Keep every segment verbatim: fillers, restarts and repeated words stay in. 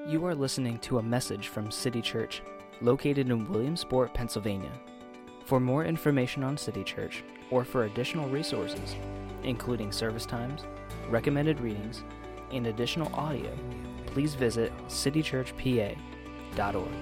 You are listening to a message from City Church, located in Williamsport, Pennsylvania. For more information on City Church, or for additional resources, including service times, recommended readings, and additional audio, please visit city church p a dot org.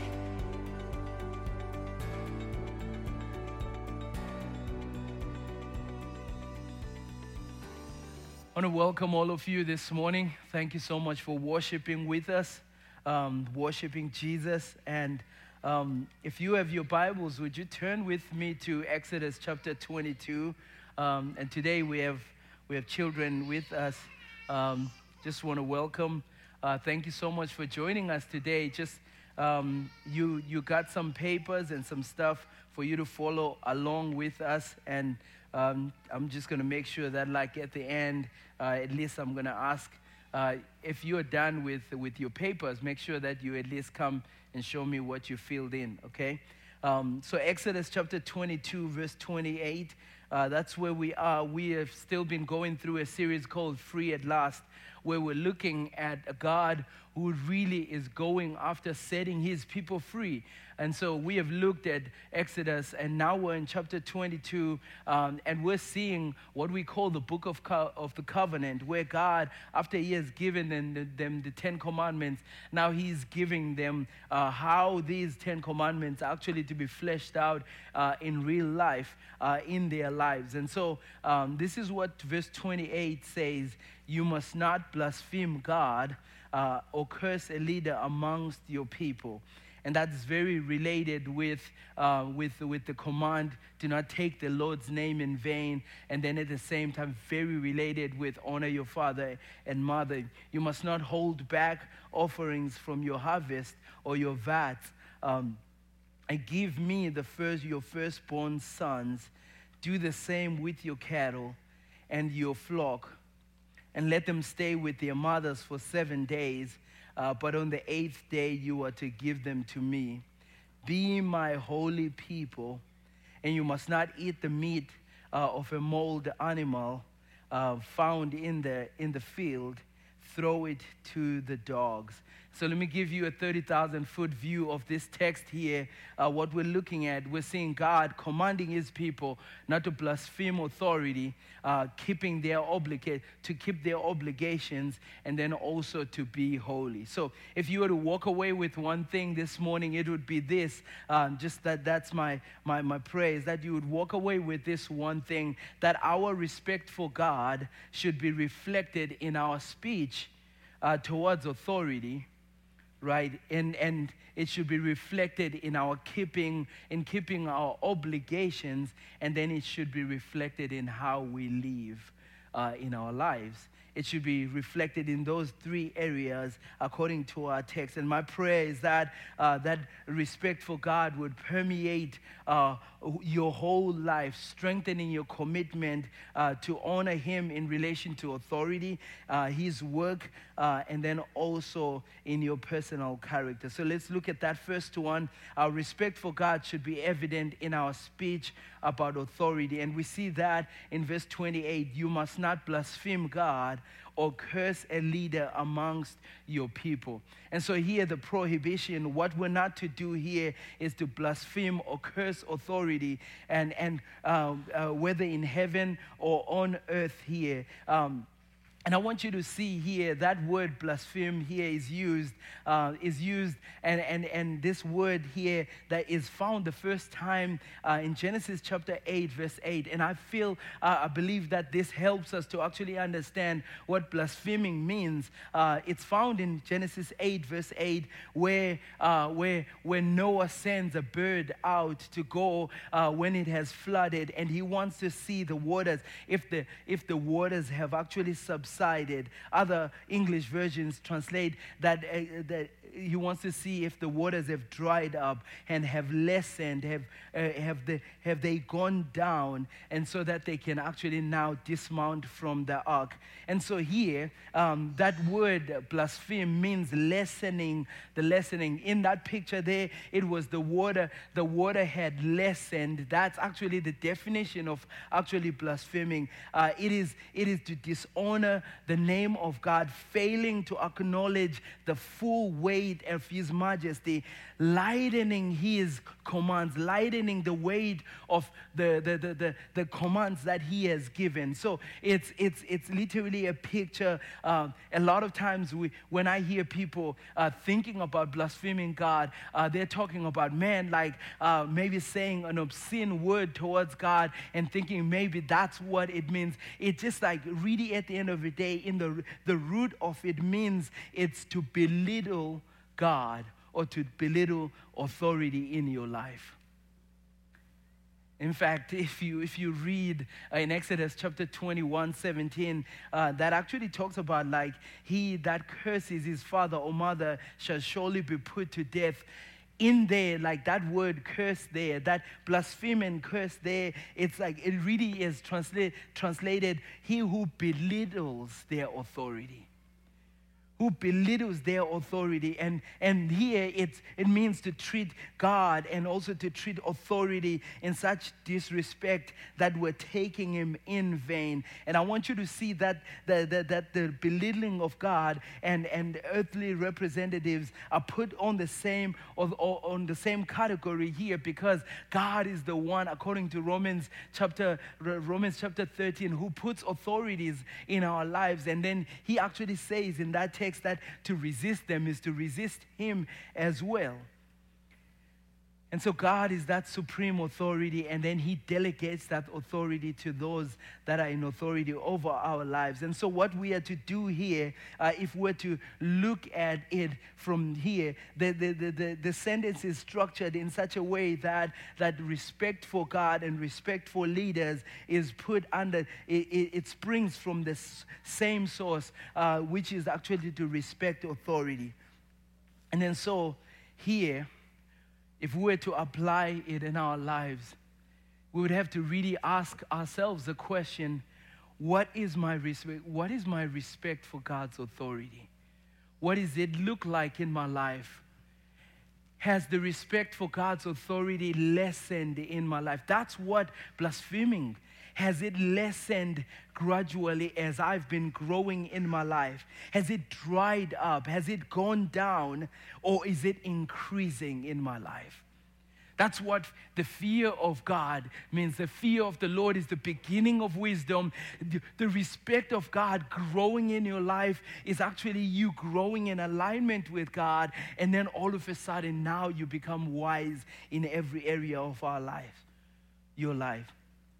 I want to welcome all of you this morning. Thank you so much for worshiping with us, um, worshiping Jesus. And um, if you have your Bibles, would you turn with me to Exodus chapter twenty-two? Um, and today we have we have children with us. Um, just want to welcome. Uh, thank you so much for joining us today. Just um, you you got some papers and some stuff for you to follow along with us, and um, I'm just going to make sure that, like at the end, uh, at least I'm going to ask uh, if you are done with with your papers, make sure that you at least come and show me what you filled in. Okay. Um, so Exodus chapter twenty-two, verse twenty-eight. Uh, that's where we are. We have still been going through a series called Free at Last, where we're looking at a God who really is going after setting his people free. And so we have looked at Exodus, and now we're in chapter twenty-two, um, and we're seeing what we call the book of co- of the covenant, where God, after he has given them the, them the Ten Commandments, now he's giving them uh, how these Ten Commandments are actually to be fleshed out uh, in real life uh, in their lives. And so um, this is what verse twenty-eight says: you must not blaspheme God uh, or curse a leader amongst your people. And that's very related with, uh, with, with the command, do not take the Lord's name in vain. And then at the same time, very related with honor your father and mother. You must not hold back offerings from your harvest or your vats. Um, and give me the first, your firstborn sons. Do the same with your cattle and your flock. And let them stay with their mothers for seven days. Uh, but on the eighth day you are to give them to me. Be my holy people, and you must not eat the meat uh, of a mauled animal uh, found in the in the field. Throw it to the dogs. So let me give you a thirty thousand foot view of this text here. Uh, what we're looking at, we're seeing God commanding his people not to blaspheme authority, uh, keeping their obligate to keep their obligations, and then also to be holy. So if you were to walk away with one thing this morning, it would be this. Um, just that that's my, my, my prayer, is that you would walk away with this one thing, that our respect for God should be reflected in our speech uh, towards authority. Right, and and it should be reflected in our keeping, in keeping our obligations, and then it should be reflected in how we live uh, in our lives. It should be reflected in those three areas according to our text. And my prayer is that uh, that respect for God would permeate uh, your whole life, strengthening your commitment uh, to honor him in relation to authority, uh, his work, uh, and then also in your personal character. So let's look at that first one. Our respect for God should be evident in our speech about authority. And we see that in verse twenty-eight. You must not blaspheme God or curse a leader amongst your people. And so here the prohibition, what we're not to do here is to blaspheme or curse authority, and, and uh, uh, whether in heaven or on earth here. Um, And I want you to see here that word blaspheme here is used, uh, is used, and, and, and this word here that is found the first time uh, in Genesis chapter eight, verse eight. And I feel, uh, I believe that this helps us to actually understand what blaspheming means. Uh, it's found in Genesis eight, verse eight, where, uh, where, where Noah sends a bird out to go uh, when it has flooded, and he wants to see the waters, if the, if the waters have actually subsided. Other English versions translate that, uh, that he wants to see if the waters have dried up and have lessened, have uh, have the have they gone down, and so that they can actually now dismount from the ark. And so here, um, that word blaspheme means lessening. The lessening in that picture there, it was the water. The water had lessened. That's actually the definition of actually blaspheming. Uh, it is it is to dishonor the name of God, failing to acknowledge the full weight of His majesty, lightening His commands, lightening the weight of the, the, the, the, the commands that He has given. So it's it's it's literally a picture. Uh, a lot of times we, when I hear people uh, thinking about blaspheming God, uh, they're talking about, man, like uh, maybe saying an obscene word towards God and thinking maybe that's what it means. It's just like really at the end of the day, in the the root of it means it's to belittle God or to belittle authority in your life. In fact, if you if you read uh, in Exodus chapter twenty-one, seventeen, uh, that actually talks about like, he that curses his father or mother shall surely be put to death. In there, like that word curse there, that blaspheming curse there, it's like it really is translate, translated, he who belittles their authority. Who belittles their authority. And, and here it's, it means to treat God and also to treat authority in such disrespect that we're taking Him in vain. And I want you to see that the, the, that the belittling of God and, and earthly representatives are put on the same or, or on the same category here, because God is the one, according to Romans chapter Romans chapter thirteen, who puts authorities in our lives. And then He actually says in that text that to resist them is to resist Him as well. And so God is that supreme authority, and then He delegates that authority to those that are in authority over our lives. And so what we are to do here, uh, if we're to look at it from here, the, the, the, the, the sentence is structured in such a way that, that respect for God and respect for leaders is put under, it, it, it springs from the same source, uh, which is actually to respect authority. And then so here, if we were to apply it in our lives, we would have to really ask ourselves the question, what is my respect? What is my respect for God's authority? What does it look like in my life? Has the respect for God's authority lessened in my life? That's what blaspheming. Has it lessened gradually as I've been growing in my life? Has it dried up? Has it gone down? Or is it increasing in my life? That's what the fear of God means. The fear of the Lord is the beginning of wisdom. The, the respect of God growing in your life is actually you growing in alignment with God. And then all of a sudden now you become wise in every area of our life, your life.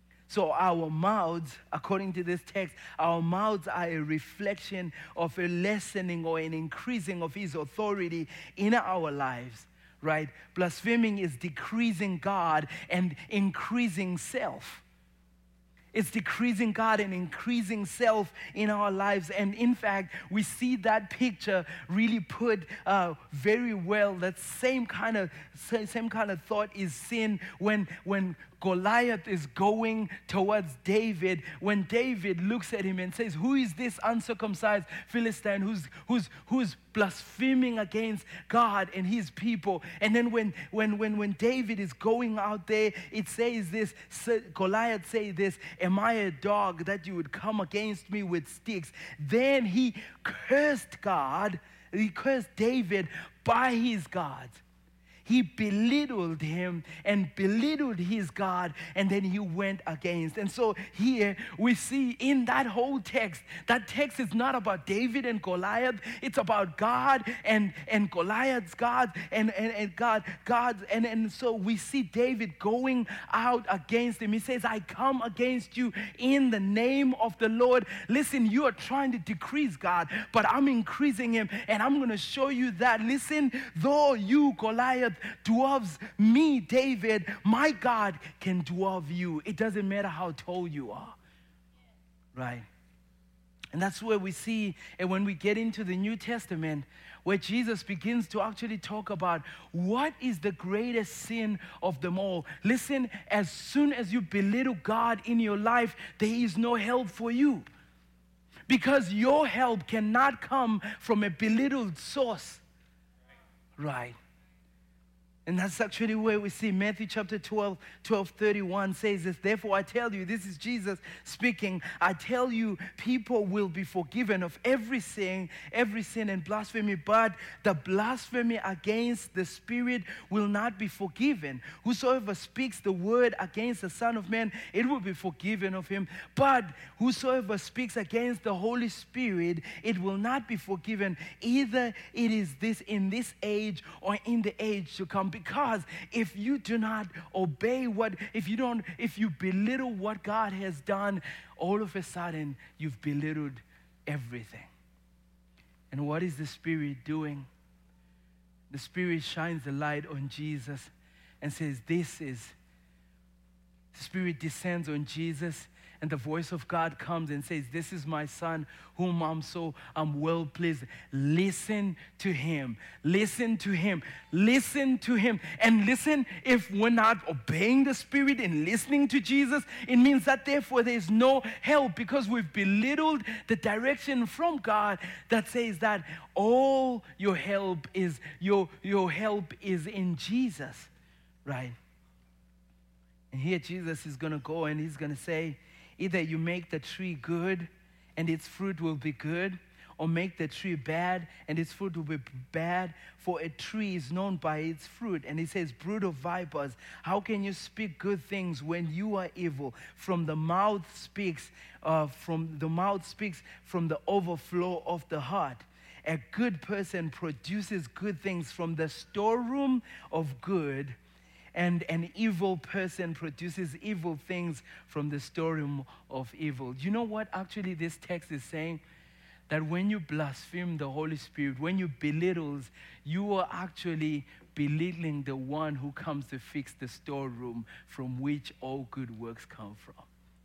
So our mouths, according to this text, our mouths are a reflection of a lessening or an increasing of His authority in our lives, right? Blaspheming is decreasing God and increasing self. It's decreasing God and increasing self in our lives. And in fact, we see that picture really put uh, very well. That same kind of same kind of thought is seen when when Goliath is going towards David, when David looks at him and says, who is this uncircumcised Philistine who's who's who's blaspheming against God and His people? And then when when when when David is going out there, it says this, Goliath says this, am I a dog that you would come against me with sticks? Then he cursed God, he cursed David by his gods. He belittled him and belittled his God, and then he went against. And so here we see in that whole text, that text is not about David and Goliath. It's about God and, and Goliath's God and, and, and God, God. And, and so we see David going out against him. He says, I come against you in the name of the Lord. Listen, you are trying to decrease God, but I'm increasing Him, and I'm going to show you that. Listen, though you, Goliath, dwarfs me, David, my God can dwarf you. It doesn't matter how tall you are, right? And that's where we see, and when we get into the New Testament, where Jesus begins to actually talk about what is the greatest sin of them all. Listen, as soon as you belittle God in your life, there is no help for you. Because your help cannot come from a belittled source. Right. And that's actually where we see Matthew chapter twelve, twelve thirty-one says this. Therefore I tell you, this is Jesus speaking, I tell you, people will be forgiven of every sin, every sin and blasphemy, but the blasphemy against the Spirit will not be forgiven. Whosoever speaks the word against the Son of Man, it will be forgiven of him. But whosoever speaks against the Holy Spirit, it will not be forgiven. Either it is this in this age or in the age to come. Because if you do not obey what, if you don't, if you belittle what God has done, all of a sudden you've belittled everything. And what is the Spirit doing? The Spirit shines the light on Jesus and says, this is, the Spirit descends on Jesus, and the voice of God comes and says, this is my Son whom I'm so I'm well pleased. Listen to him. Listen to him. Listen to him. And listen, if we're not obeying the Spirit and listening to Jesus, it means that therefore there's no help, because we've belittled the direction from God that says that all your help is your, your help is in Jesus. Right? And here Jesus is going to go and he's going to say, either you make the tree good and its fruit will be good, or make the tree bad and its fruit will be bad, for a tree is known by its fruit. And he says, brood of vipers, how can you speak good things when you are evil? From the mouth speaks, uh, from the mouth speaks from the overflow of the heart. A good person produces good things from the storeroom of good, and an evil person produces evil things from the storeroom of evil. Do you know what actually this text is saying? That when you blaspheme the Holy Spirit, when you belittle, you are actually belittling the one who comes to fix the storeroom from which all good works come from.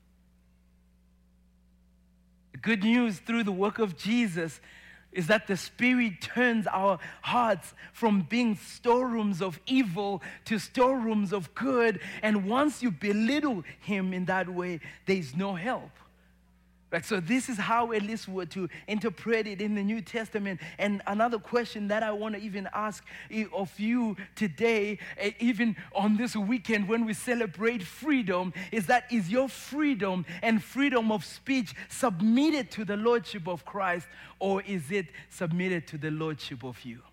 The good news through the work of Jesus is that the Spirit turns our hearts from being storerooms of evil to storerooms of good. And once you belittle him in that way, there's no help. Right? So this is how at least we're to interpret it in the New Testament. And another question that I want to even ask of you today, even on this weekend when we celebrate freedom, is that is your freedom and freedom of speech submitted to the Lordship of Christ, or is it submitted to the Lordship of you?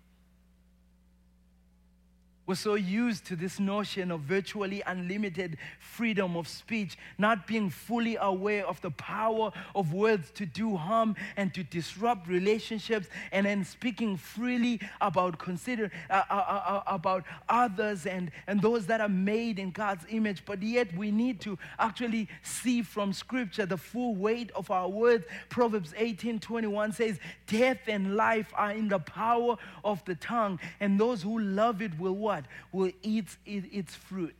We're so used to this notion of virtually unlimited freedom of speech, not being fully aware of the power of words to do harm and to disrupt relationships, and then speaking freely about consider uh, uh, uh, about others and, and those that are made in God's image. But yet we need to actually see from Scripture the full weight of our words. Proverbs eighteen twenty-one says, death and life are in the power of the tongue, and those who love it will what? Will eat its fruit.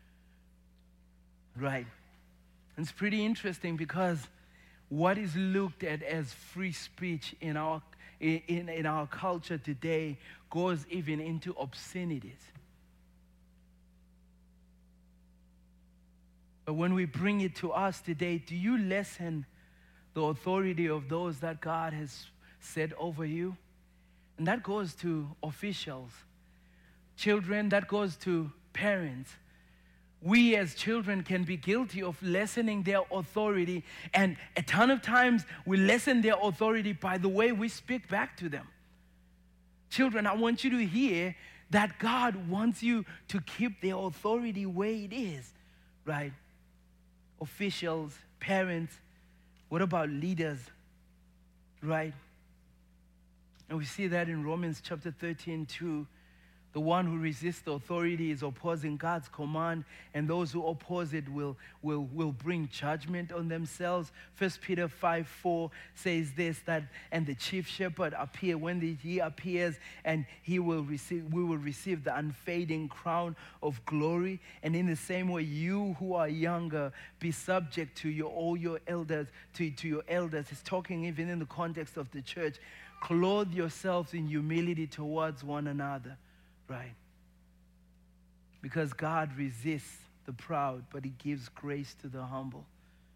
Right. It's pretty interesting, because what is looked at as free speech in our in, in our culture today goes even into obscenities. But when we bring it to us today, do you lessen the authority of those that God has set over you? And that goes to officials. Children, that goes to parents. We as children can be guilty of lessening their authority, and a ton of times we lessen their authority by the way we speak back to them. Children, I want you to hear that God wants you to keep their authority where it is, right? Officials, parents, what about leaders, right? And we see that in Romans chapter thirteen, two. The one who resists the authority is opposing God's command, and those who oppose it will, will, will bring judgment on themselves. First Peter five four says this, that, and the chief shepherd appear, when the, he appears, and he will receive, we will receive the unfading crown of glory. And in the same way, you who are younger, be subject to your, all your elders, to, to your elders. It's talking even in the context of the church. Clothe yourselves in humility towards one another. Right? Because God resists the proud, but he gives grace to the humble.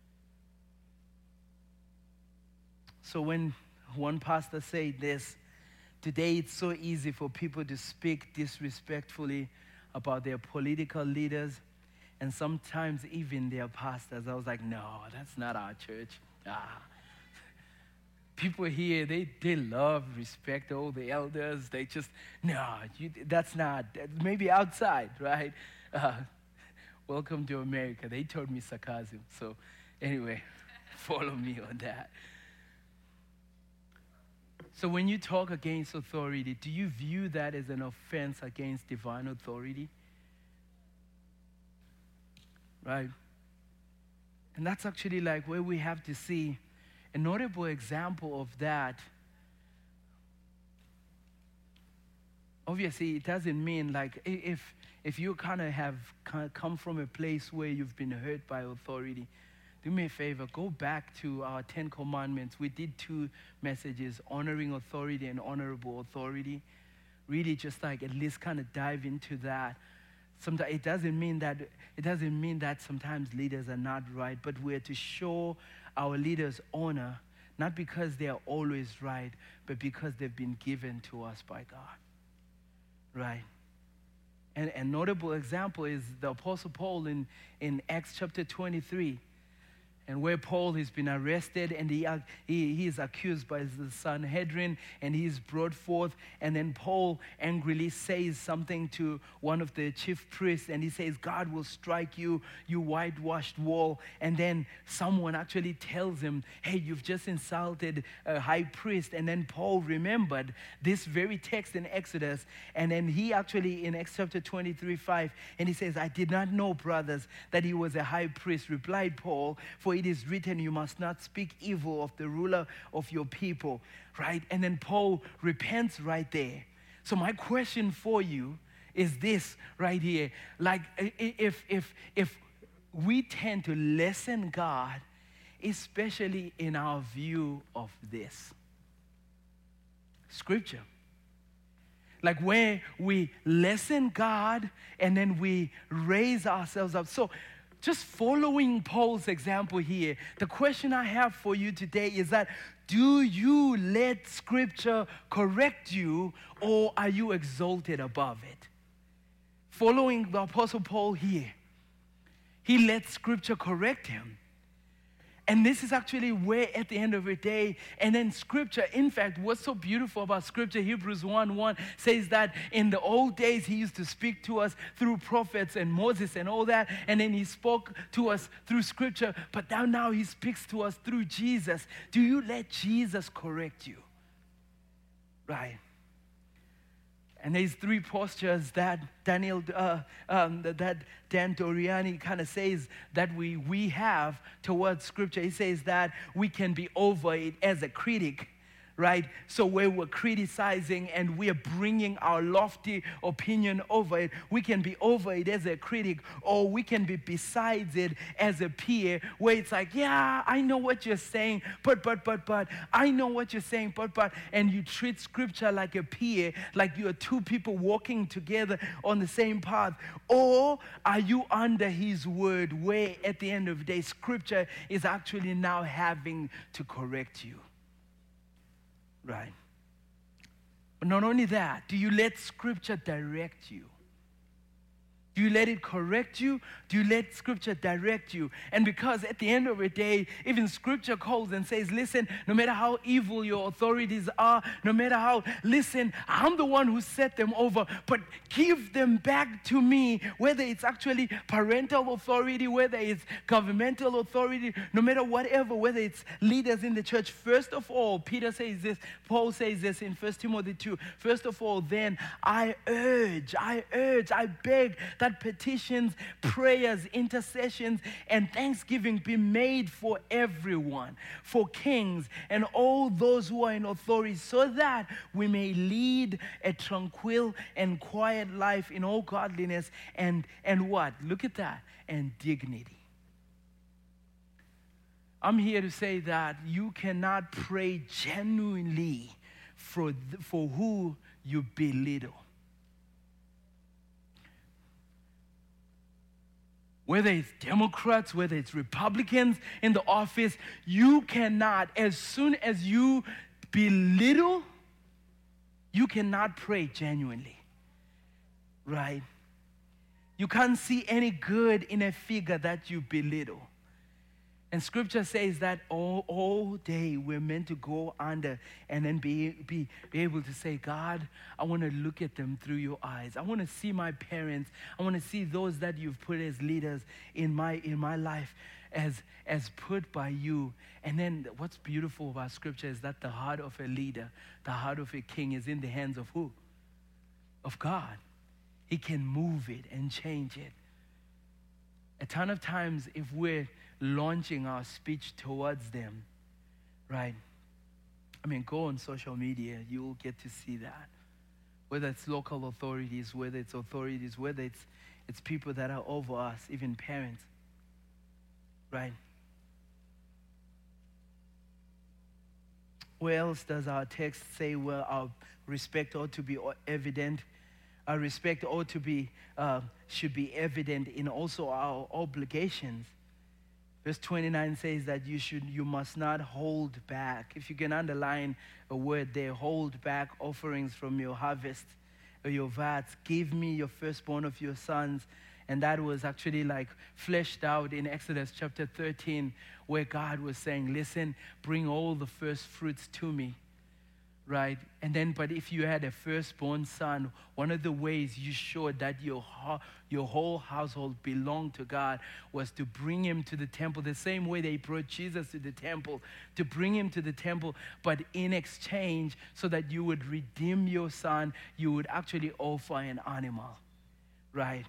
So when one pastor said this, today it's so easy for people to speak disrespectfully about their political leaders and sometimes even their pastors. I was like, no, that's not our church. Ah. People here, they, they love, respect all the elders. They just, no, you, that's not, maybe outside, right? Uh, welcome to America. They told me sarcasm. So anyway, follow me on that. So when you talk against authority, do you view that as an offense against divine authority? Right? And that's actually like where we have to see a notable example of that. Obviously, it doesn't mean like if if you kind of have come from a place where you've been hurt by authority, do me a favor, go back to our Ten Commandments. We did two messages, honoring authority and honorable authority. Really just like at least kind of dive into that. Sometimes it doesn't mean that it doesn't mean that sometimes leaders are not right, but we're to show our leaders honor, not because they are always right, but because they've been given to us by God. Right? And a notable example is the Apostle Paul in, in Acts chapter twenty-three. And where Paul has been arrested and he, he, he is accused by the Sanhedrin and he is brought forth. And then Paul angrily says something to one of the chief priests and he says, God will strike you, you whitewashed wall. And then someone actually tells him, hey, you've just insulted a high priest. And then Paul remembered this very text in Exodus. And then he actually in Acts chapter twenty-three five, and he says, I did not know, brothers, that he was a high priest, replied Paul, for it is written, you must not speak evil of the ruler of your people, right? And then Paul repents right there. So my question for you is this right here. Like if, if, if we tend to lessen God, especially in our view of this, Scripture. Like where we lessen God and then we raise ourselves up. So just following Paul's example here, the question I have for you today is that, do you let Scripture correct you or are you exalted above it? Following the Apostle Paul here, he let Scripture correct him. And this is actually where at the end of the day, and then Scripture, in fact, what's so beautiful about Scripture, Hebrews one one says that in the old days, he used to speak to us through prophets and Moses and all that, and then he spoke to us through Scripture, but now, now he speaks to us through Jesus. Do you let Jesus correct you? Right. And there's three postures that Daniel, uh, um, that Dan Doriani kind of says that we, we have towards Scripture. He says that we can be over it as a critic, right? So where we're criticizing and we're bringing our lofty opinion over it, we can be over it as a critic, or we can be besides it as a peer, where it's like, yeah, I know what you're saying, but, but, but, but, I know what you're saying, but, but, and you treat Scripture like a peer, like you are two people walking together on the same path. Or are you under His word, where at the end of the day, Scripture is actually now having to correct you? Right. But not only that, do you let Scripture direct you? Do you let it correct you? Do you let Scripture direct you? And because at the end of the day, even Scripture calls and says, listen, no matter how evil your authorities are, no matter how, listen, I'm the one who set them over, but give them back to me, whether it's actually parental authority, whether it's governmental authority, no matter whatever, whether it's leaders in the church. First of all, Peter says this, Paul says this in First Timothy two. First of all, then I urge, I urge, I beg that petitions, prayers, intercessions, and thanksgiving be made for everyone, for kings and all those who are in authority, so that we may lead a tranquil and quiet life in all godliness and, and what? Look at that. And dignity. I'm here to say that you cannot pray genuinely for, for who you belittle. Whether it's Democrats, whether it's Republicans in the office, you cannot, as soon as you belittle, you cannot pray genuinely, right? You can't see any good in a figure that you belittle. And Scripture says that all, all day we're meant to go under and then be, be, be able to say, God, I want to look at them through your eyes. I want to see my parents. I want to see those that you've put as leaders in my, in my life as, as put by you. And then what's beautiful about Scripture is that the heart of a leader, the heart of a king is in the hands of who? Of God. He can move it and change it. A ton of times if we're launching our speech towards them, right? I mean, go on social media, you'll get to see that. Whether it's local authorities, whether it's authorities, whether it's, it's people that are over us, even parents, right? Where else does our text say, well, our respect ought to be evident? Our respect ought to be, uh, should be evident in also our obligations. Verse twenty-nine says that you should, you must not hold back. If you can underline a word there, hold back offerings from your harvest or your vats. Give me your firstborn of your sons. And that was actually like fleshed out in Exodus chapter thirteen, where God was saying, listen, bring all the first fruits to me. Right? And then, but if you had a firstborn son, one of the ways you showed that your, your whole household belonged to God was to bring him to the temple, the same way they brought Jesus to the temple, to bring him to the temple, but in exchange, so that you would redeem your son, you would actually offer an animal. Right?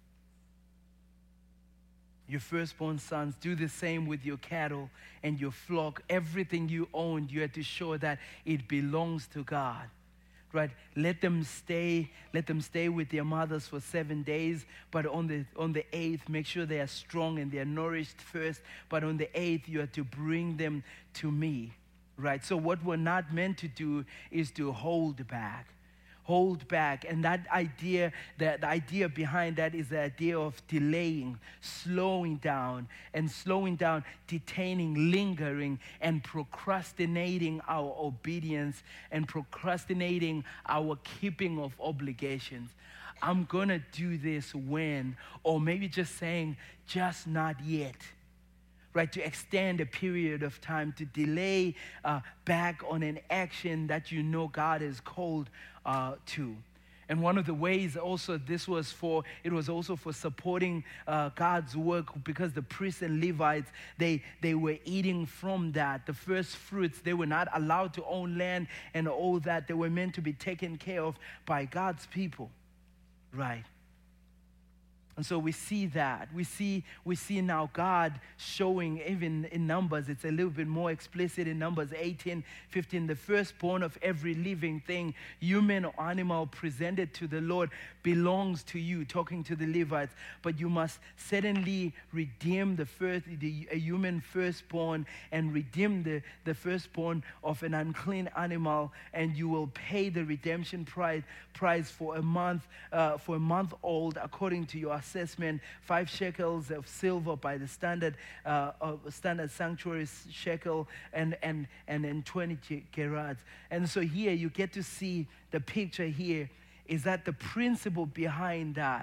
Your firstborn sons, do the same with your cattle and your flock. Everything you owned, you had to show that it belongs to God. Right? Let them stay, let them stay with their mothers for seven days, but on the on the eighth, make sure they are strong and they are nourished first. But on the eighth, you have to bring them to me. Right? So what we're not meant to do is to hold back. Hold back. And that idea, that the idea behind that is the idea of delaying, slowing down, and slowing down, detaining, lingering, and procrastinating our obedience and procrastinating our keeping of obligations. I'm going to do this when, or maybe just saying, just not yet. Right, to extend a period of time, to delay uh, back on an action that you know God has called uh, to. And one of the ways also this was for, it was also for supporting uh, God's work, because the priests and Levites, they, they were eating from that. The first fruits, they were not allowed to own land and all that. They were meant to be taken care of by God's people, right? And so we see that. We see we see now God showing, even in Numbers, it's a little bit more explicit in Numbers eighteen, fifteen, the firstborn of every living thing, human or animal, presented to the Lord belongs to you, talking to the Levites. But you must certainly redeem the first, the a human firstborn, and redeem the, the firstborn of an unclean animal, and you will pay the redemption price, price for a month, uh, for a month old, according to your assessment, five shekels of silver by the standard uh, of standard sanctuary shekel, and and and then twenty gerahs. And so here you get to see the picture here is that the principle behind that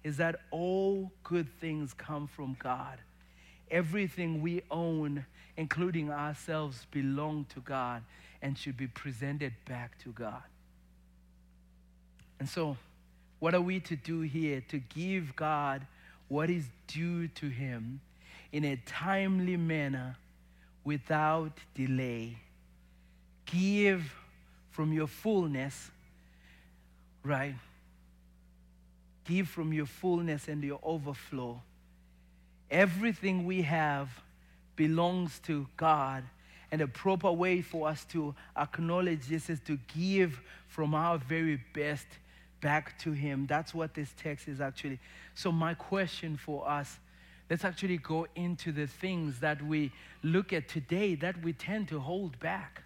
is that all good things come from God. Everything we own, including ourselves, belong to God and should be presented back to God. And so, what are we to do here? To give God what is due to him in a timely manner without delay. Give from your fullness, right? Give from your fullness and your overflow. Everything we have belongs to God, and a proper way for us to acknowledge this is to give from our very best back to him. That's what this text is actually. So my question for us, let's actually go into the things that we look at today that we tend to hold back.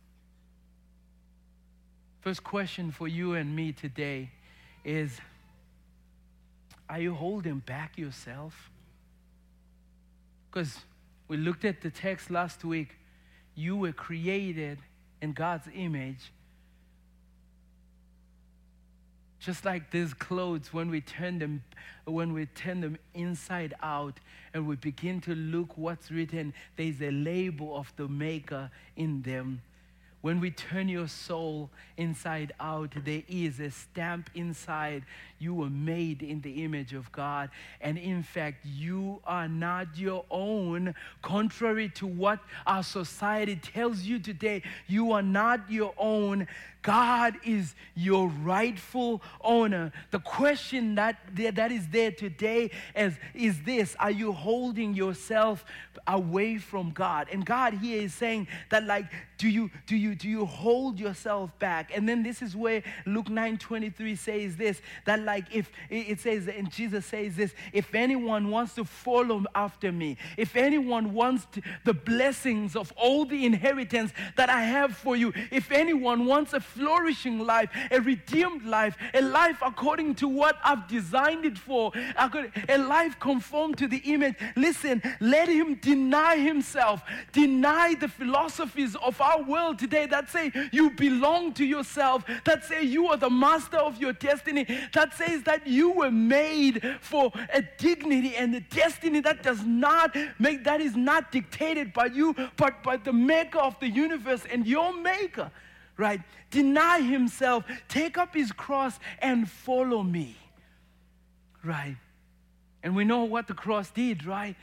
First question for you and me today is, are you holding back yourself? Because we looked at the text last week. You were created in God's image. Just like these clothes, when we turn them, when we turn them inside out and we begin to look what's written, there's a label of the maker in them. When we turn your soul inside out, there is a stamp inside. You were made in the image of God. And in fact, you are not your own. Contrary to what our society tells you today, you are not your own. God is your rightful owner. The question that, that is there today is, is this: are you holding yourself away from God? And God here is saying that, like, do you do you do you hold yourself back? And then this is where Luke nine twenty-three says this, that like if it says, and Jesus says this, if anyone wants to follow after me, if anyone wants to, the blessings of all the inheritance that I have for you, if anyone wants a flourishing life, a redeemed life, a life according to what I've designed it for, a life conformed to the image, listen, let him deny himself, deny the philosophies of our world today that say you belong to yourself, that say you are the master of your destiny, that says that you were made for a dignity and a destiny that does not make, that is not dictated by you, but by the maker of the universe and your maker. Right? Deny himself, take up his cross and follow me. Right? And we know what the cross did, right?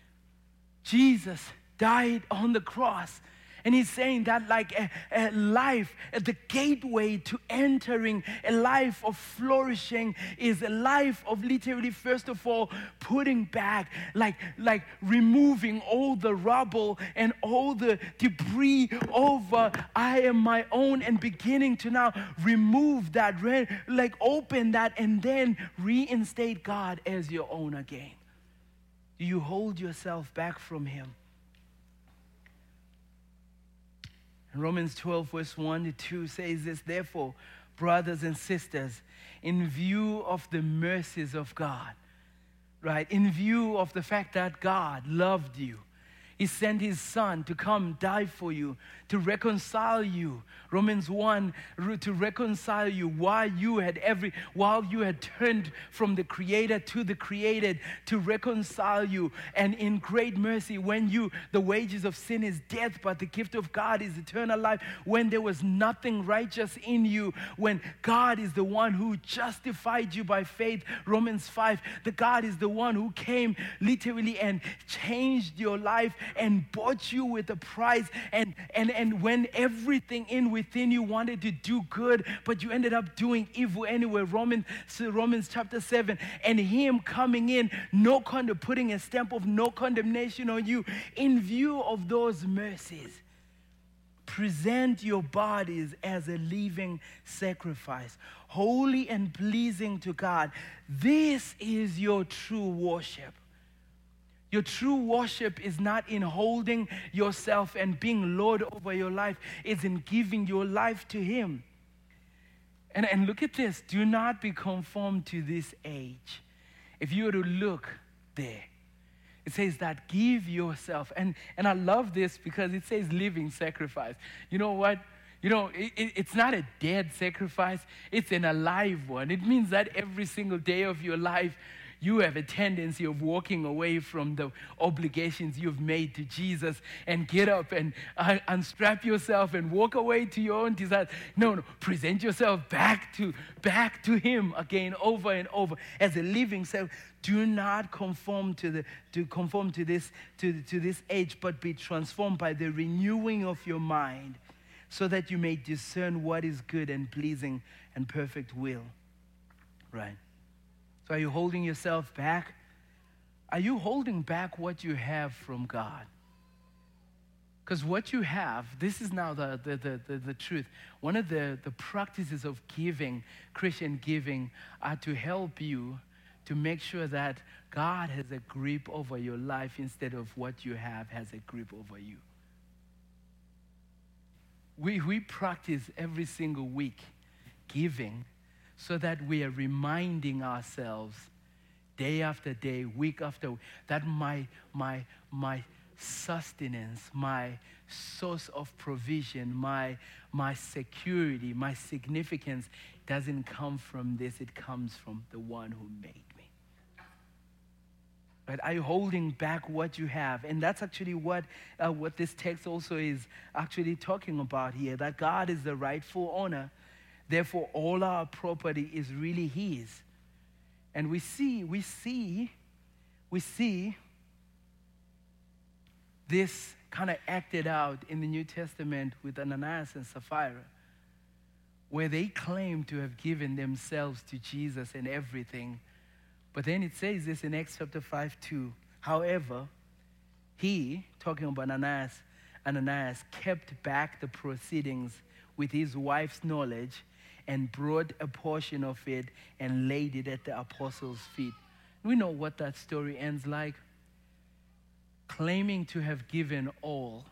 Jesus died on the cross. And he's saying that like a, a life, the gateway to entering a life of flourishing is a life of literally, first of all, putting back, like, like removing all the rubble and all the debris over I am my own, and beginning to now remove that, re- like open that, and then reinstate God as your own again. Do you hold yourself back from him? Romans twelve, verse one to two says this: therefore, brothers and sisters, in view of the mercies of God, right, in view of the fact that God loved you, he sent his son to come die for you, to reconcile you. Romans one, to reconcile you while you had every, while you had turned from the creator to the created, to reconcile you. And in great mercy, when you, the wages of sin is death, but the gift of God is eternal life, when there was nothing righteous in you, when God is the one who justified you by faith. Romans five, the God is the one who came literally and changed your life and bought you with a price, and and and when everything in within you wanted to do good, but you ended up doing evil anyway. Romans Romans chapter seven, and him coming in, no condemn, putting a stamp of no condemnation on you. In view of those mercies, present your bodies as a living sacrifice, holy and pleasing to God. This is your true worship. Your true worship is not in holding yourself and being Lord over your life. It's in giving your life to him. And, and look at this. Do not be conformed to this age. If you were to look there, it says that give yourself. And, and I love this because it says living sacrifice. You know what? You know, it, it, it's not a dead sacrifice, it's an alive one. It means that every single day of your life, you have a tendency of walking away from the obligations you've made to Jesus and get up and uh, unstrap yourself and walk away to your own desires. No, no, present yourself back to back to Him again, over and over as a living self. Do not conform to the to conform to this to, to this age, but be transformed by the renewing of your mind, so that you may discern what is good and pleasing and perfect will. Right? So are you holding yourself back? Are you holding back what you have from God? Because what you have, this is now the, the, the, the, the truth. One of the, the practices of giving, Christian giving, are to help you to make sure that God has a grip over your life instead of what you have has a grip over you. We, we practice every single week giving so that we are reminding ourselves day after day, week after week, that my, my, my sustenance, my source of provision, my, my security, my significance doesn't come from this, it comes from the one who made me. Right? Are you holding back what you have? And that's actually what, uh, what this text also is actually talking about here, that God is the rightful owner. Therefore, all our property is really His. And we see, we see, we see this kind of acted out in the New Testament with Ananias and Sapphira, where they claim to have given themselves to Jesus and everything. But then it says this in Acts chapter five two. However, he, talking about Ananias, Ananias kept back the proceedings with his wife's knowledge and brought a portion of it and laid it at the apostles' feet. We know what that story ends like. Claiming to have given all,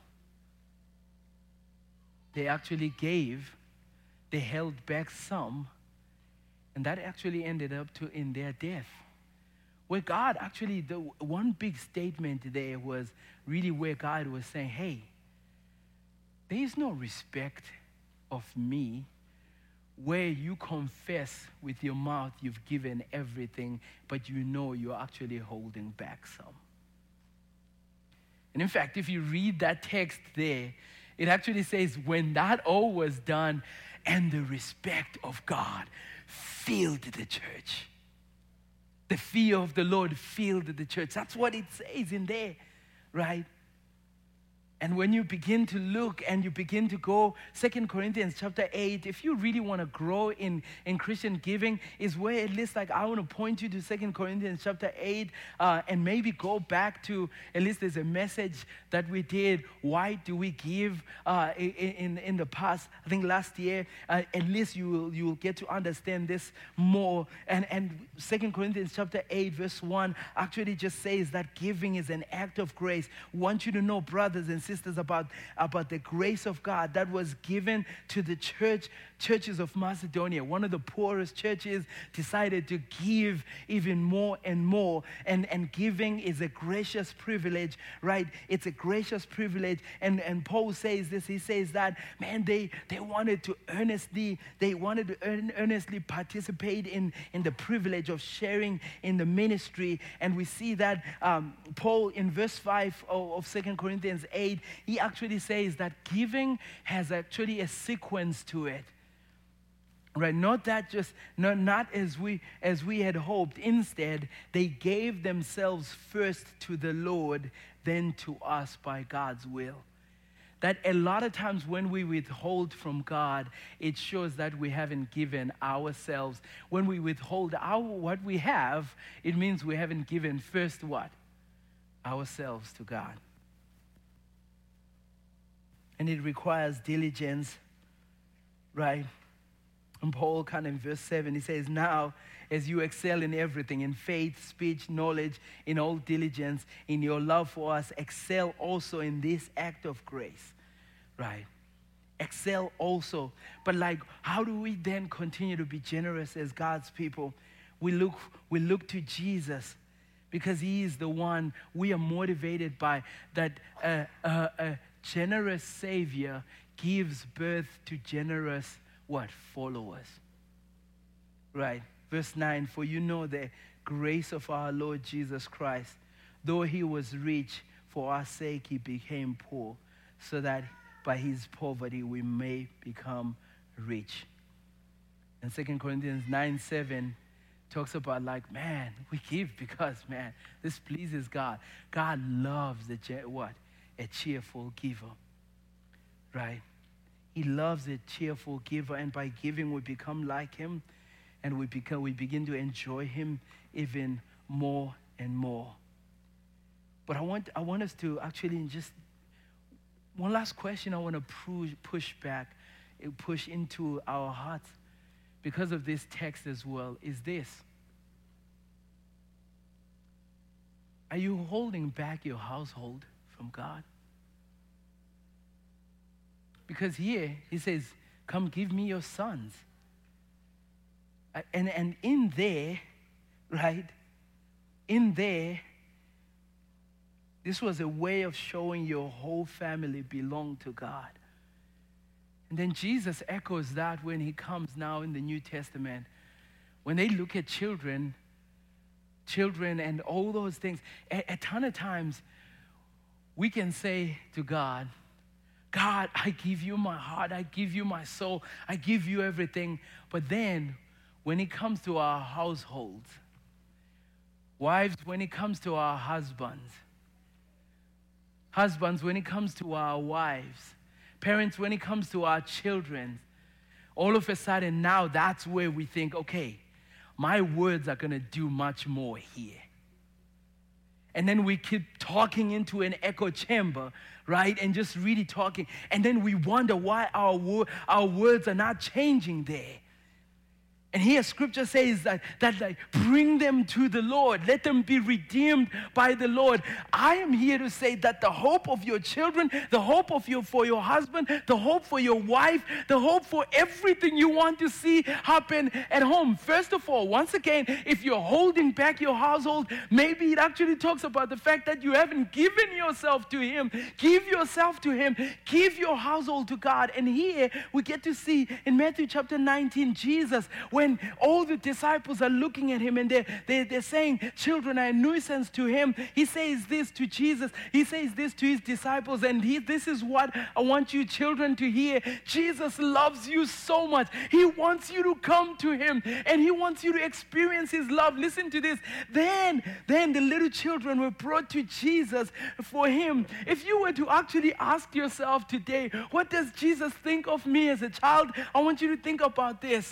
they actually gave, they held back some, and that actually ended up to in their death. Where God actually, the one big statement there was really where God was saying, hey, there is no respect of me where you confess with your mouth you've given everything, but you know you're actually holding back some. And in fact, if you read that text there, it actually says, when that all was done, and the respect of God filled the church. The fear of the Lord filled the church. That's what it says in there, right? And when you begin to look and you begin to go, Second Corinthians chapter eight, if you really want to grow in, in Christian giving, is where at least like I want to point you to Second Corinthians chapter eight uh, and maybe go back to, at least there's a message that we did, why do we give uh, in, in the past, I think last year, uh, at least you will, you will get to understand this more. And, and Second Corinthians chapter eight verse one actually just says that giving is an act of grace. I want you to know, brothers and sisters, about, about the grace of God that was given to the church, churches of Macedonia. One of the poorest churches decided to give even more and more. And, and giving is a gracious privilege, right? It's a gracious privilege. And, and Paul says this, he says that, man, they, they wanted to earnestly, they wanted to earn, earnestly participate in, in the privilege of sharing in the ministry. And we see that um, Paul in verse five of, of Second Corinthians eight, he actually says that giving has actually a sequence to it. Right? Not that just, not, not as we as we had hoped. Instead, they gave themselves first to the Lord, then to us by God's will. That a lot of times when we withhold from God, it shows that we haven't given ourselves. When we withhold our what we have, it means we haven't given first what? Ourselves to God. And it requires diligence, right? And Paul kind of in verse seven, he says, now as you excel in everything, in faith, speech, knowledge, in all diligence, in your love for us, excel also in this act of grace, right? Excel also. But like, how do we then continue to be generous as God's people? We look, we look to Jesus, because He is the one we are motivated by, that uh, uh, uh, generous Savior gives birth to generous, what? Followers. Right. Verse nine, for you know the grace of our Lord Jesus Christ. Though he was rich, for our sake he became poor, so that by his poverty we may become rich. And Second Corinthians nine seven talks about like, man, we give because, man, this pleases God. God loves the, what? A cheerful giver, right? He loves a cheerful giver, and by giving we become like him, and we become, we begin to enjoy him even more and more. But I want, I want us to actually just, one last question I want to push, push back, push into our hearts because of this text as well, is this. Are you holding back your household from God? Because here he says, come give me your sons. And, and in there, right, in there, this was a way of showing your whole family belonged to God. And then Jesus echoes that when he comes now in the New Testament. When they look at children, children and all those things, a, a ton of times we can say to God, God, I give you my heart, I give you my soul, I give you everything. But then when it comes to our households, wives, when it comes to our husbands, husbands, when it comes to our wives, parents, when it comes to our children, all of a sudden now that's where we think, okay, my words are going to do much more here. And then we keep talking into an echo chamber, right? And just really talking. And then we wonder why our, wo- our words are not changing there. And here scripture says that, that like, bring them to the Lord. Let them be redeemed by the Lord. I am here to say that the hope of your children, the hope of your, for your husband, the hope for your wife, the hope for everything you want to see happen at home. First of all, once again, if you're holding back your household, maybe it actually talks about the fact that you haven't given yourself to him. Give yourself to him. Give your household to God. And here we get to see in Matthew chapter nineteen, Jesus, when all the disciples are looking at him and they're, they're, they're saying, children are a nuisance to him. He says this to Jesus. He says this to his disciples. And he, this is what I want you children to hear. Jesus loves you so much. He wants you to come to him. And he wants you to experience his love. Listen to this. Then, then the little children were brought to Jesus for him. If you were to actually ask yourself today, what does Jesus think of me as a child? I want you to think about this.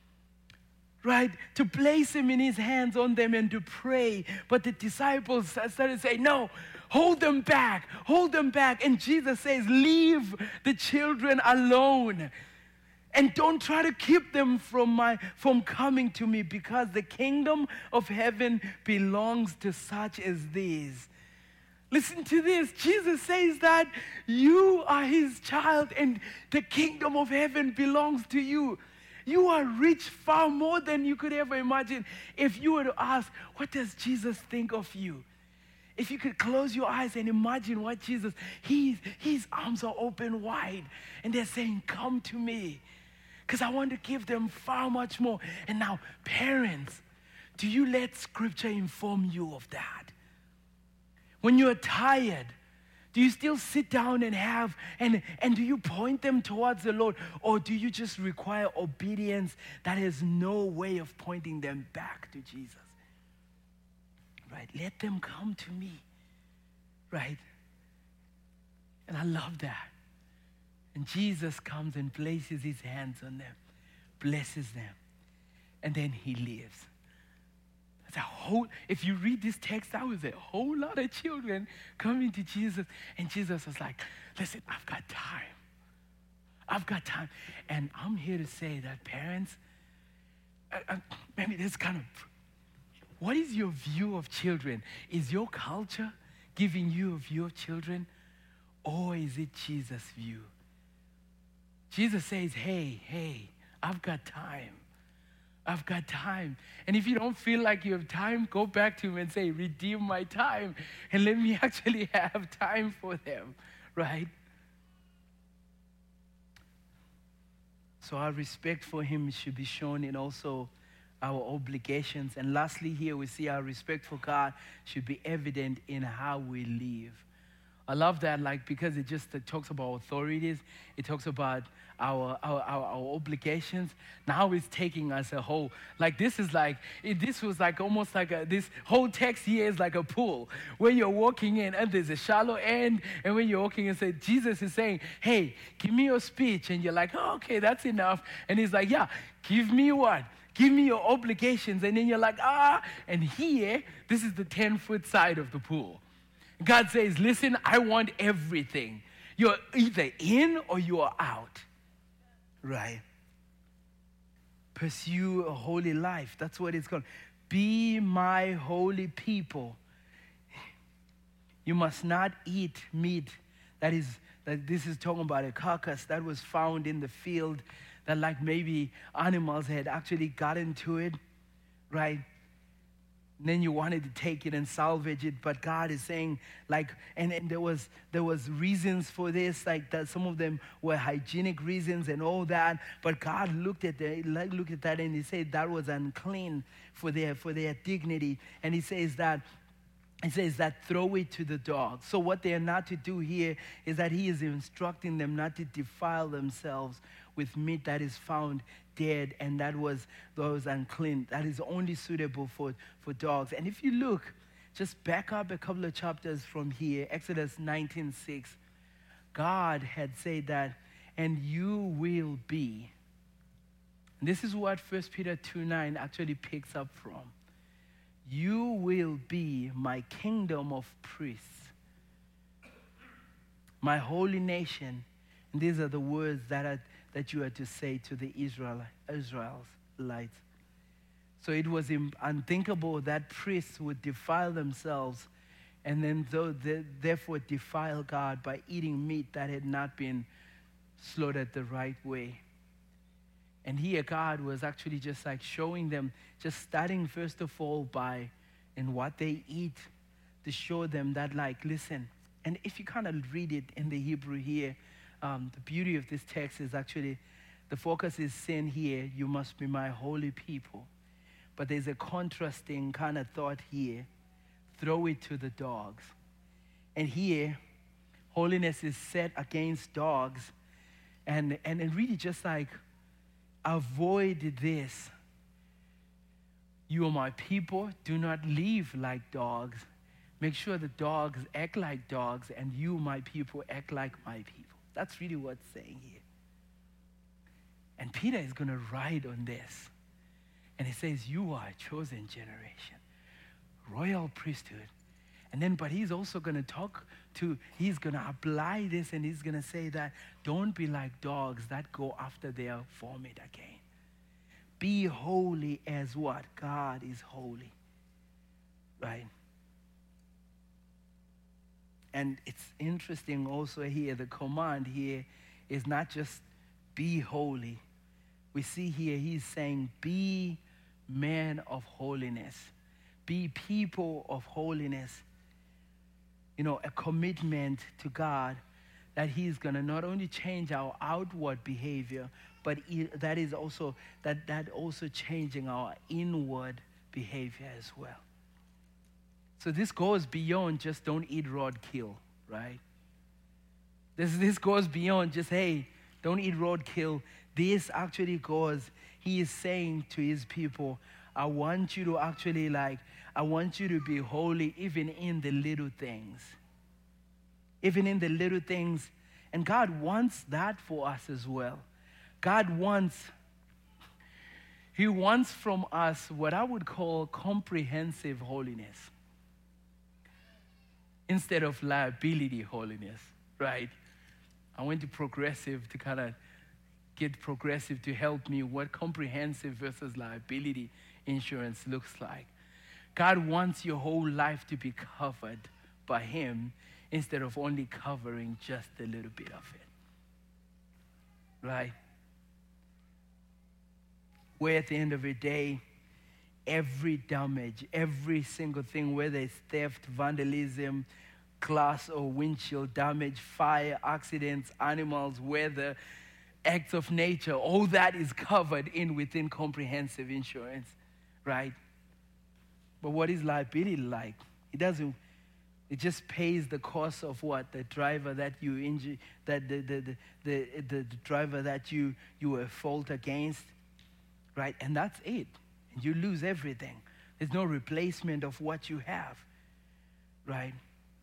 Right, to place him in his hands on them and to pray. But the disciples started saying, no, hold them back, hold them back. And Jesus says, leave the children alone. And don't try to keep them from, my, from coming to me, because the kingdom of heaven belongs to such as these. Listen to this. Jesus says that you are his child and the kingdom of heaven belongs to you. You are rich far more than you could ever imagine. If you were to ask, what does Jesus think of you? If you could close your eyes and imagine what Jesus, he's, his arms are open wide. And they're saying, come to me. Because I want to give them far much more. And now, parents, do you let scripture inform you of that? When you're tired, do you still sit down and have, and, and do you point them towards the Lord? Or do you just require obedience that has no way of pointing them back to Jesus? Right? Let them come to me. Right? And I love that. And Jesus comes and places his hands on them, blesses them, and then he leaves. A whole, if you read this text, that was a whole lot of children coming to Jesus. And Jesus was like, listen, I've got time. I've got time. And I'm here to say that parents, uh, uh, maybe this kind of, what is your view of children? Is your culture giving you a view of children? Or is it Jesus' view? Jesus says, hey, hey, I've got time. I've got time. And if you don't feel like you have time, go back to him and say, redeem my time. And let me actually have time for them, right? So our respect for him should be shown in also our obligations. And lastly, here we see our respect for God should be evident in how we live. I love that, like, because it just it talks about authorities. It talks about our, our, our, our obligations. Now it's taking us a whole, like this is like, it, this was like almost like a, this whole text here is like a pool where you're walking in and there's a shallow end. And when you're walking in, say, Jesus is saying, hey, give me your speech. And you're like, oh, okay, that's enough. And he's like, yeah, give me what? Give me your obligations. And then you're like, ah. And here, this is the ten-foot side of the pool. God says, listen, I want everything. You're either in or you are out. Right? Pursue a holy life. That's what it's called. Be my holy people. You must not eat meat. That is, that this is talking about a carcass that was found in the field that like maybe animals had actually gotten to it. Right? And then you wanted to take it and salvage it, but God is saying, like, and, and there was there was reasons for this, like that some of them were hygienic reasons and all that. But God looked at the, like, looked at that and He said that was unclean for their for their dignity. And He says that He says that throw it to the dogs. So what they are not to do here is that He is instructing them not to defile themselves with meat that is found dead, and that was those unclean. That is only suitable for, for dogs. And if you look, just back up a couple of chapters from here, Exodus nineteen six, God had said that, and you will be. And this is what First Peter two nine actually picks up from. You will be my kingdom of priests, my holy nation. And these are the words that are that you are to say to the Israel, Israelites. So it was unthinkable that priests would defile themselves and then they, therefore defile God by eating meat that had not been slaughtered the right way. And here God was actually just like showing them, just starting first of all by in what they eat, to show them that, like, listen, and if you kind of read it in the Hebrew here, Um, the beauty of this text is actually, the focus is sin here, you must be my holy people. But there's a contrasting kind of thought here, throw it to the dogs. And here, holiness is set against dogs. And, and, and really just like, avoid this. You are my people, do not live like dogs. Make sure the dogs act like dogs, and you, my people, act like my people. That's really what's saying here. And Peter is going to ride on this. And he says, you are a chosen generation, royal priesthood. And then, but he's also going to talk to, he's going to apply this, and he's going to say that don't be like dogs that go after their vomit again. Be holy as what? God is holy. Right? And it's interesting also here, the command here is not just be holy. We see here he's saying be men of holiness. Be people of holiness. You know, a commitment to God that He's going to not only change our outward behavior, but that is also, that, that also changing our inward behavior as well. So this goes beyond just don't eat roadkill, right? This, this goes beyond just, hey, don't eat roadkill. This actually goes, He is saying to His people, I want you to actually like, I want you to be holy even in the little things. Even in the little things. And God wants that for us as well. God wants, He wants from us what I would call comprehensive holiness, instead of liability holiness, right? I went to Progressive to kind of get Progressive to help me what comprehensive versus liability insurance looks like. God wants your whole life to be covered by Him instead of only covering just a little bit of it, right? Where at the end of the day, every damage, every single thing, whether it's theft, vandalism, glass or windshield damage, fire, accidents, animals, weather, acts of nature, all that is covered in within comprehensive insurance, right? But what is liability like? It doesn't, it just pays the cost of what? The driver that you injure, that the the, the, the, the, the driver that you, you were at fault against, right? And that's it. And you lose everything. There's no replacement of what you have, right?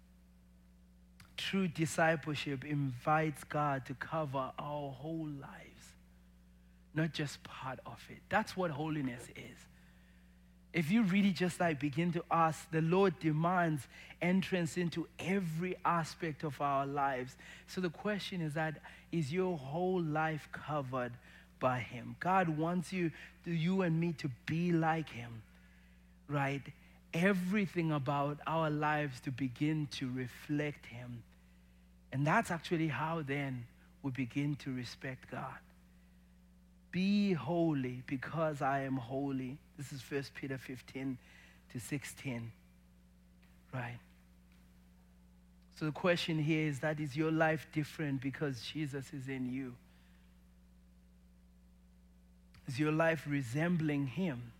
True discipleship invites God to cover our whole lives, not just part of it. That's what holiness is. If you really just like begin to ask, the Lord demands entrance into every aspect of our lives. So the question is that, is your whole life covered by him? God wants you, you and me, to be like him, right? Everything about our lives to begin to reflect him. And that's actually how then we begin to respect God. Be holy because I am holy. This is First Peter fifteen to sixteen, right? So the question here is that, is your life different because Jesus is in you? Is your life resembling him?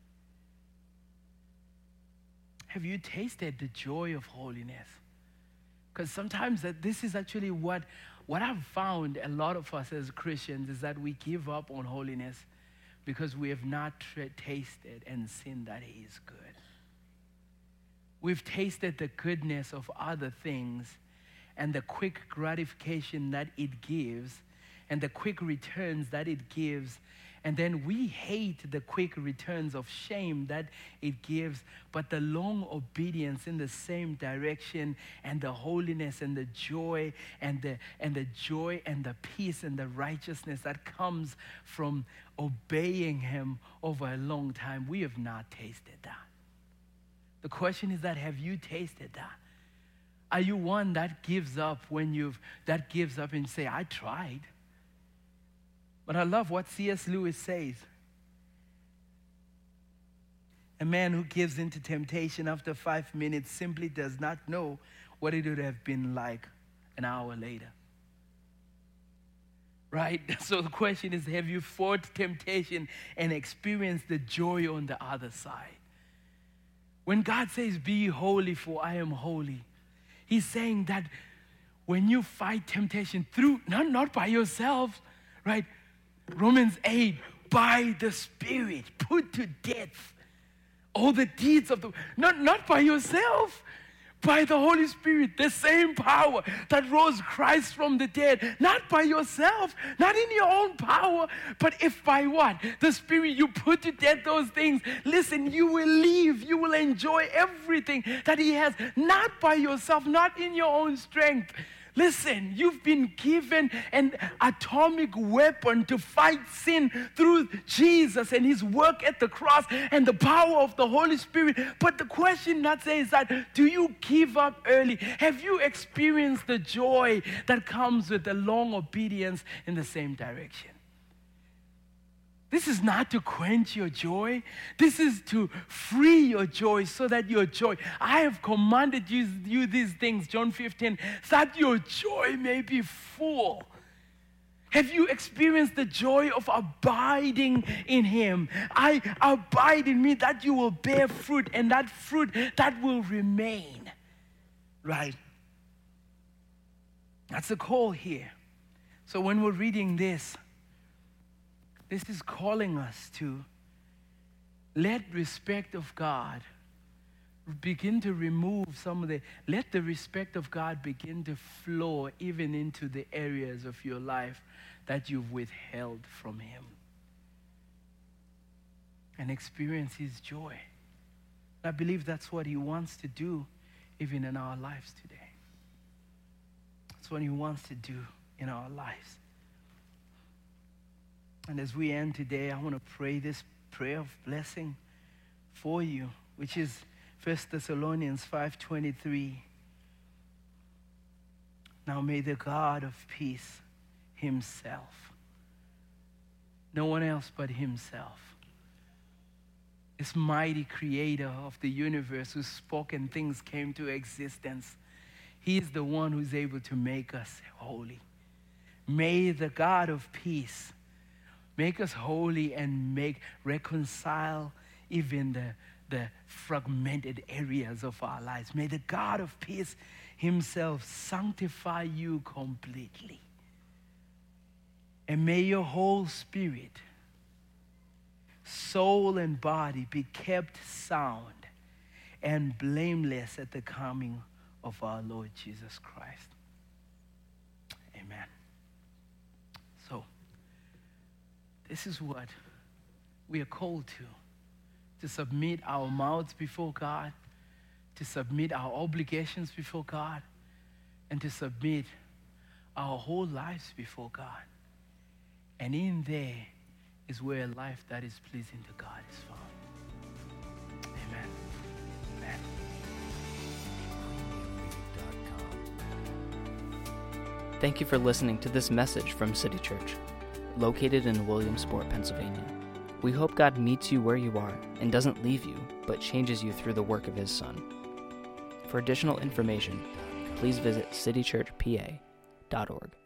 Have you tasted the joy of holiness? Because sometimes that this is actually what, what I've found a lot of us as Christians is that we give up on holiness because we have not tra- tasted and seen that he is good. We've tasted the goodness of other things and the quick gratification that it gives and the quick returns that it gives. And then we hate the quick returns of shame that it gives, but the long obedience in the same direction and the holiness and the joy and the, and the joy and the peace and the righteousness that comes from obeying him over a long time, we have not tasted that. The question is that, have you tasted that? Are you one that gives up when you've, that gives up and say, I tried? But I love what C S Lewis says. A man who gives into temptation after five minutes simply does not know what it would have been like an hour later. Right? So the question is, have you fought temptation and experienced the joy on the other side? When God says, be holy for I am holy, he's saying that when you fight temptation through, not, not by yourself, right? Romans eight, by the Spirit, put to death all the deeds of the, not, not by yourself, by the Holy Spirit, the same power that rose Christ from the dead, not by yourself, not in your own power, but if by what? The Spirit, you put to death those things. Listen, you will live, you will enjoy everything that he has, not by yourself, not in your own strength. Listen, you've been given an atomic weapon to fight sin through Jesus and his work at the cross and the power of the Holy Spirit. But the question that says that, do you give up early? Have you experienced the joy that comes with the long obedience in the same direction? This is not to quench your joy. This is to free your joy so that your joy, I have commanded you, you these things, John fifteen, that your joy may be full. Have you experienced the joy of abiding in him? I abide in me that you will bear fruit, and that fruit that will remain. Right? That's the call here. So when we're reading this, this is calling us to let respect of God begin to remove some of the, let the respect of God begin to flow even into the areas of your life that you've withheld from him. And experience his joy. I believe that's what he wants to do even in our lives today. That's what he wants to do in our lives. And as we end today, I want to pray this prayer of blessing for you, which is First Thessalonians five twenty-three. Now may the God of peace himself, no one else but himself, this mighty creator of the universe who spoke and things came to existence, he is the one who's able to make us holy. May the God of peace make us holy and make reconcile even the, the fragmented areas of our lives. May the God of peace himself sanctify you completely. And may your whole spirit, soul and body be kept sound and blameless at the coming of our Lord Jesus Christ. Amen. So, this is what we are called to, to submit our mouths before God, to submit our obligations before God, and to submit our whole lives before God. And in there is where a life that is pleasing to God is found. Amen. Amen. Thank you for listening to this message from City Church, located in Williamsport, Pennsylvania. We hope God meets you where you are and doesn't leave you, but changes you through the work of His Son. For additional information, please visit city church p a dot org.